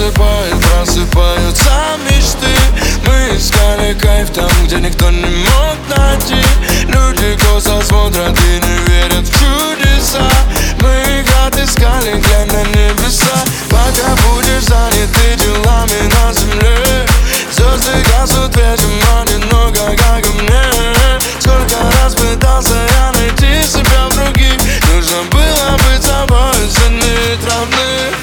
просыпаются мечты. Мы искали кайф там, где никто не мог найти. Люди косо смотрят и не верят в чудеса. Мы их отыскали, глянь на небеса. Пока будешь занят ты делами на земле, звезды гаснут, вечером одиноко, как и мне. Сколько раз пытался я найти себя в других. Нужно было быть собой, ценить родных.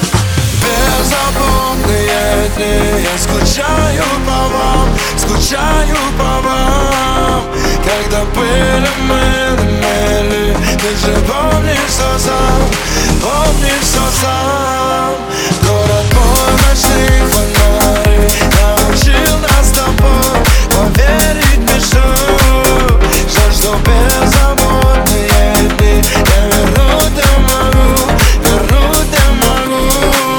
Беззаботные дни, я скучаю по вам, скучаю по вам. Когда были мы на мели, ты же помнишь, что сам, помнишь, что сам. Город мой, ночные фонари, научил нас с тобой поверить в мечту. Жаль, что беззаботные дни я вернуть не могу, вернуть не могу.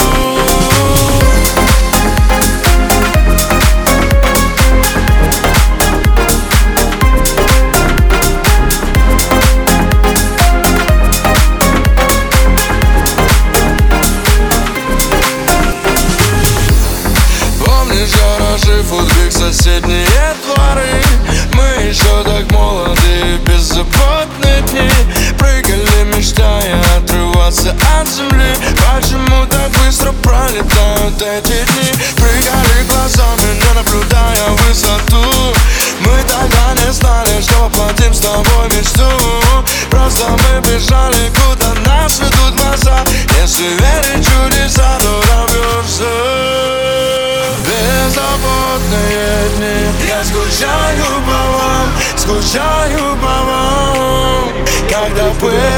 Футбик, соседние дворы. Мы еще так молоды, беззаботные дни. Прыгали, мечтая отрываться от земли. Почему так быстро пролетают эти дни? Прыгали глазами, не наблюдая высоту. Мы тогда не знали, что воплотим с тобой мечту. Просто мы бежали, куда нас ведут глаза. Если верить в чудеса, то добьешься. Беззаботные дни, я скучаю по вам, скучаю по вам. Когда были